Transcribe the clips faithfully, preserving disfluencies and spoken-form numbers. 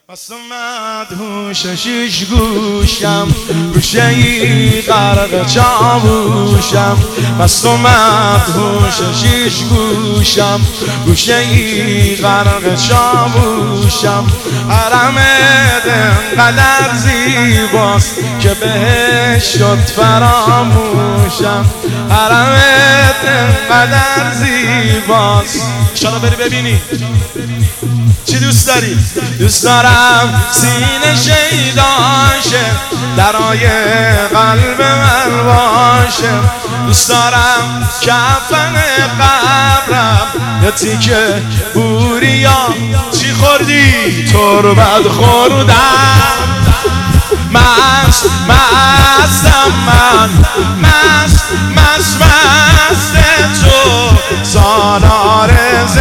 بس مدهوش شیش گوشم گوشه ای غرق چاووشم بس مدهوش شیش گوشم گوشه ای غرق چاووشم حرمت انقدر زیباست که بهش شد فراموشم حرمت انقدر زیباست انشالله بری ببینی چی دوست داری؟ دوست دارم سینه شیداشه درای قلب من باشه دوست دارم کفن قبرم یه تیکه بوریا چی خوردی؟ تربت خوردم مست مستم من مست مست مست تو سالار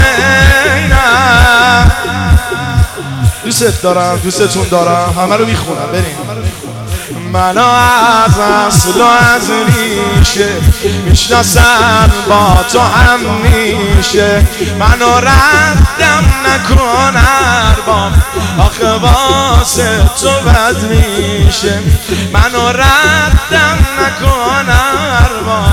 زینب دوست دارم دوستتون دارم همه رو میخونم بریم منو از اصل و از ریشه میشناسن با تو هم میشه منو ردم نکن ارباب آخه واسه تو بد میشه منو ردم نکن ارباب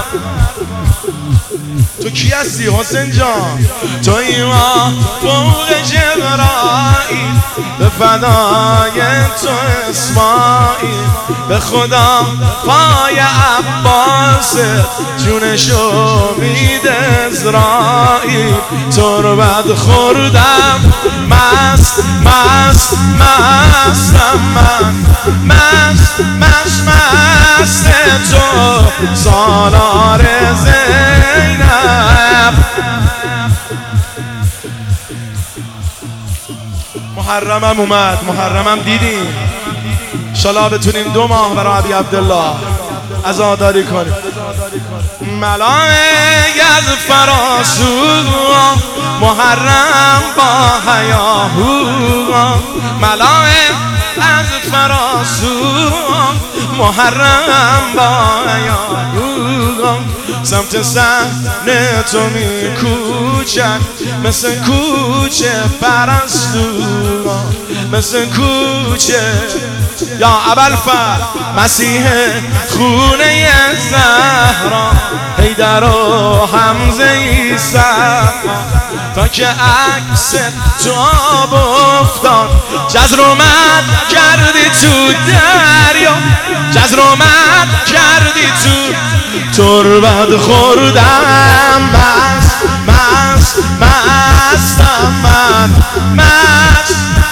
تو کی هستی حسین جان؟ توی ما فوق جبرائیل به فدای تو اسماعیل به خدا پای عباس جونشو میده ازرائیل تربت خوردم مست مست مستم من مست مست مست تو سالار زینب محرمم اومد محرمم دیدیم انشالله بتونیم دو ماه برای ابی عبدالله عزاداری کنیم ملائک از فراسو محرم با حیاهو ملائک از فراسو محرم با حیاهو سمت صحنه تو میکوچن مثل کوچه پرستو مثل کوچه یا ابوالفضل مسیح خونه زهرا حیدر و حمزه عیسی تا که عکس تو آب افتاد جزر اومد کردی تو دریا جزر اومد کردی تو تربت خوردم مست مست مستم من مست